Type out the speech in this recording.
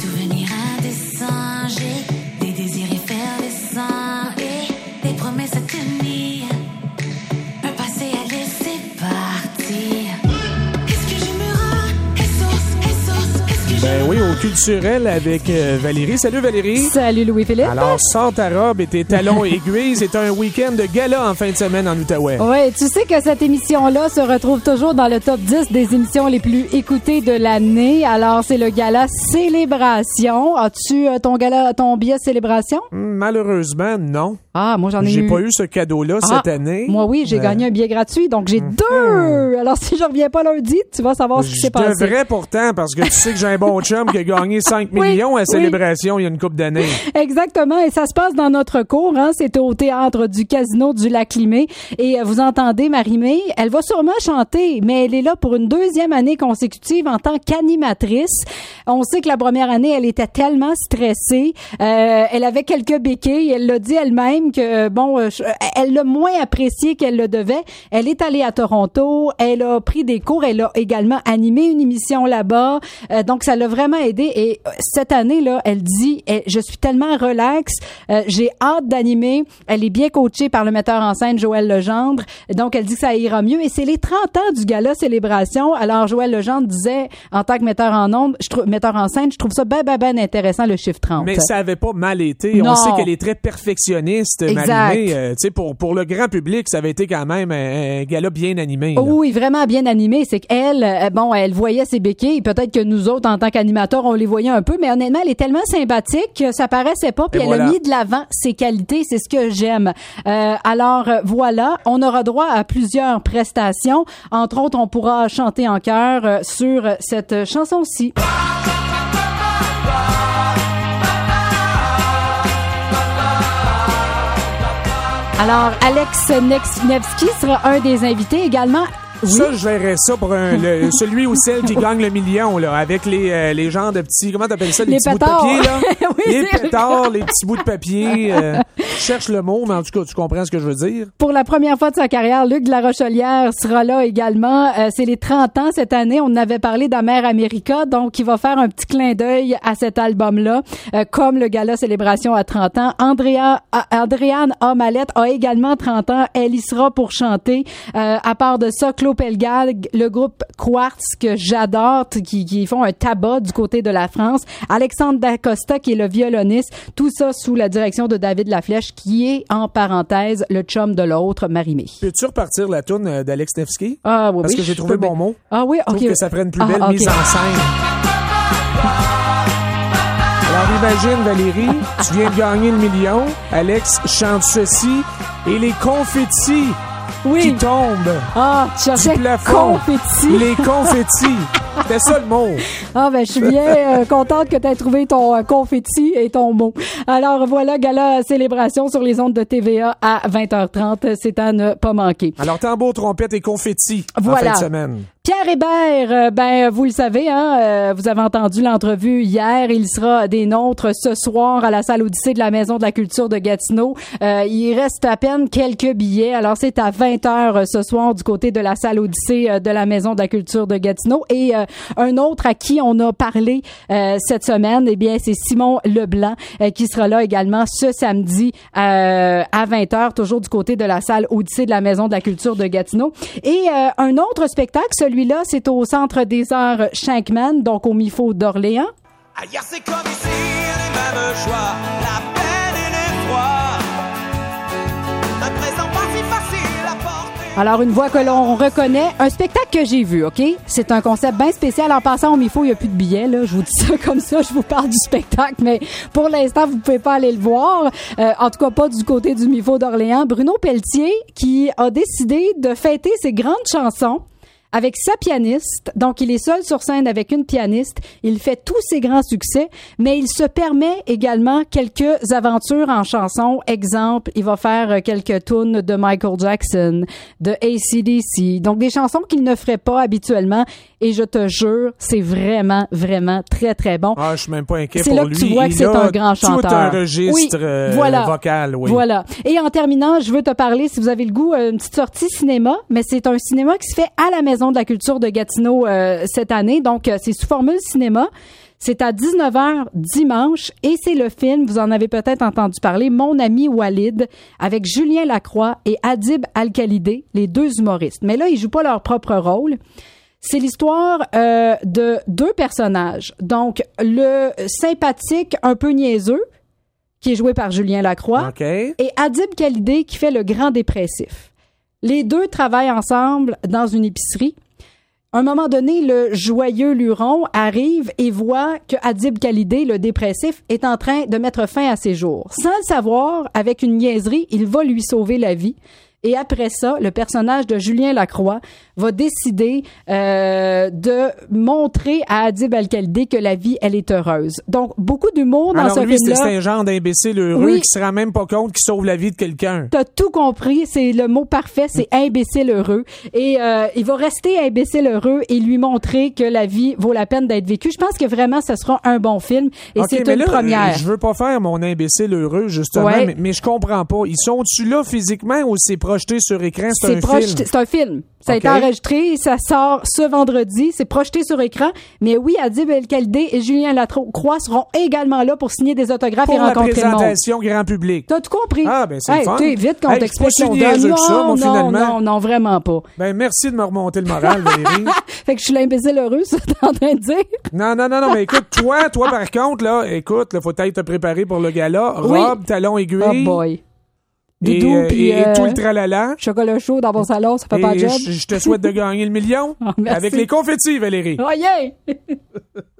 souvenirs indécents, j'ai des désirs effervescents et des promesses à tenir. Un passé à laisser partir. Est-ce que je me rends est-ce que Ben oui, au culturel avec Valérie. Salut Valérie. Salut Louis-Philippe. Alors, sors ta robe et tes talons aiguilles. C'est un week-end de gala en fin de semaine en Outaouais. Oui, tu sais que cette émission-là se retrouve toujours dans le top 10 des émissions les plus écoutées de l'année. Alors, c'est le gala Célébration. As-tu ton billet Célébration? Malheureusement, non. Ah, moi, j'en ai eu. J'ai pas eu ce cadeau-là cette année. Moi, oui, j'ai gagné un billet gratuit, donc j'ai deux. Alors, si je reviens pas lundi, tu vas savoir ce qui s'est passé. Je devrais pourtant, parce que tu sais que j'ai un bon chum qui a gagné 5 millions à Célébration il y a une couple d'années. Exactement, et ça se passe dans notre cour, hein. C'est au théâtre du Casino du Lac-Limé. Et vous entendez Marie-Mé, elle va sûrement chanter, mais elle est là pour une deuxième année consécutive en tant qu'animatrice. On sait que la première année, elle était tellement stressée. Elle avait quelques béquilles. Elle l'a dit elle-même que, elle l'a moins apprécié qu'elle le devait. Elle est allée à Toronto. Elle a pris des cours. Elle a également animé une émission là-bas. Donc, ça l'a vraiment aidé. Et cette année-là, elle dit, je suis tellement relax. J'ai hâte d'animer. Elle est bien coachée par le metteur en scène Joël Legendre. Donc, elle dit que ça ira mieux. Et c'est les 30 ans du gala Célébration. Alors, Joël Legendre disait, en tant que metteur en scène, je trouve ça ben intéressant, le chiffre 30. Mais ça avait pas mal été. Non. On sait qu'elle est très perfectionniste, Marie-Mé. Tu sais, pour le grand public, ça avait été quand même un gala bien animé. Là. Oui, vraiment bien animé. C'est qu'elle, elle voyait ses béquilles. Peut-être que nous autres, en tant qu'animateurs, on les voyait un peu, mais honnêtement, elle est tellement sympathique que ça paraissait pas. Puis elle a mis de l'avant ses qualités. C'est ce que j'aime. Alors, voilà. On aura droit à plusieurs prestations. Entre autres, on pourra chanter en chœur sur cette chanson-ci. Alors, Alex Nevsky sera un des invités également. Oui. Ça, je verrais ça pour celui ou celle qui gagne le million, là, avec les genres de petits, comment t'appelles ça, les petits pétards. bouts de papier, là? Oui, les pétards, les petits bouts de papier. Je cherche le mot, mais en tout cas, tu comprends ce que je veux dire. Pour la première fois de sa carrière, Luc de la Rochelière sera là également. C'est les 30 ans cette année. On avait parlé d'Amer America, donc il va faire un petit clin d'œil à cet album-là, comme le gala Célébration à 30 ans. Andréane A. Mallette a également 30 ans. Elle y sera pour chanter. À part de ça, Claude Pelgag, le groupe Quartz que j'adore, qui font un tabac du côté de la France. Alexandre Dacosta qui est le violoniste. Tout ça sous la direction de David Laflèche qui est, en parenthèse, le chum de l'autre, Marie-Mé. Peux-tu repartir la toune d'Alex Nevsky? Ah oui, parce que j'ai trouvé le bon mot. Ah oui, ok. Je trouve que ça ferait une plus belle mise en scène. Alors imagine Valérie, tu viens de gagner le million. Alex chante ceci et les confettis qui tombent du plafond. Confettis. Les confettis. C'était ça le mot. Ah ben je suis bien contente que tu aies trouvé ton confetti et ton mot. Alors voilà, gala Célébration sur les ondes de TVA à 20h30. C'est à ne pas manquer. Alors tambour, trompette et confetti en fin de semaine. Pierre Hébert, vous le savez, hein, vous avez entendu l'entrevue hier. Il sera des nôtres ce soir à la salle Odyssée de la Maison de la Culture de Gatineau. Il reste à peine quelques billets. Alors, c'est à 20h ce soir du côté de la salle Odyssée de la Maison de la Culture de Gatineau. Et un autre à qui on a parlé cette semaine, eh bien, c'est Simon Leblanc qui sera là également ce samedi à 20h, toujours du côté de la salle Odyssée de la Maison de la Culture de Gatineau. Et un autre spectacle, celui-là, c'est au Centre des Arts Shankman, donc au MIFO d'Orléans. Ailleurs, c'est comme ici, les mêmes choix, la peine et l'effroi. Un présent pas si facile à porter. Alors, une voix que l'on reconnaît, un spectacle que j'ai vu, OK? C'est un concept bien spécial. En passant au MIFO, il n'y a plus de billets, là. Je vous dis ça comme ça, je vous parle du spectacle, mais pour l'instant, vous ne pouvez pas aller le voir. En tout cas, pas du côté du MIFO d'Orléans. Bruno Pelletier, qui a décidé de fêter ses grandes chansons avec sa pianiste. Donc, il est seul sur scène avec une pianiste. Il fait tous ses grands succès, mais il se permet également quelques aventures en chanson. Exemple, il va faire quelques tunes de Michael Jackson, de AC/DC. Donc, des chansons qu'il ne ferait pas habituellement. Et je te jure, c'est vraiment, vraiment très, très bon. Ah, je suis même pas inquiet c'est pour là lui. Que tu vois que c'est un grand chanteur. Tout un registre vocal, oui. Voilà. Et en terminant, je veux te parler, si vous avez le goût, une petite sortie cinéma, mais c'est un cinéma qui se fait à la Maison de la Culture de Gatineau cette année. Donc, c'est sous formule cinéma. C'est à 19h dimanche et c'est le film, vous en avez peut-être entendu parler, Mon ami Walid, avec Julien Lacroix et Adib Al-Khalidé, les deux humoristes. Mais là, ils jouent pas leur propre rôle. C'est l'histoire de deux personnages. Donc, le sympathique, un peu niaiseux, qui est joué par Julien Lacroix, Okay. et Adib Khalidé, qui fait le grand dépressif. Les deux travaillent ensemble dans une épicerie. À un moment donné, le joyeux luron arrive et voit que Adib Khalidé, le dépressif, est en train de mettre fin à ses jours. Sans le savoir, avec une niaiserie, il va lui sauver la vie. Et après ça, le personnage de Julien Lacroix va décider de montrer à Adib Al-Khalidé que la vie, elle est heureuse. Donc, beaucoup d'humour dans Alors ce lui, film-là. c'est un genre d'imbécile heureux Oui. qui se rend même pas compte qu'il sauve la vie de quelqu'un. T'as tout compris, c'est le mot parfait, c'est imbécile heureux. Et il va rester imbécile heureux et lui montrer que la vie vaut la peine d'être vécue. Je pense que vraiment, ce sera un bon film et OK, c'est mais une là, première. Je veux pas faire mon imbécile heureux, justement, Ouais. mais je comprends pas. Ils sont-tu là physiquement ou c'est projeté sur écran? C'est un film? C'est un film. Ça a OK. été enregistré, ça sort ce vendredi, c'est projeté sur écran. Mais oui, Adib El-Khalidé et Julien Lacroix seront également là pour signer des autographes Pour et la rencontrer le monde. présentation grand public. T'as tout compris? Ah, ben, c'est le Hey, fun. t'es vite qu'on Hey, t'explique c'est pas si qu'on donne. niaiseux que ça, moi, finalement. Non, vraiment pas. Ben, merci de me remonter le moral, Valérie. Fait que je suis l'imbécile heureux, ça t'es en train de dire? Non, mais écoute, toi, par contre, là, écoute, là, faut peut-être te préparer pour le gala. Oui. Robe, talons aiguilles. Oh boy. Et, Doudou, puis et tout le tralala. chocolat chaud dans mon salon, ça fait pas Et de job. je te souhaite de gagner le million Oh, merci. avec les confettis, Valérie. Oh yeah!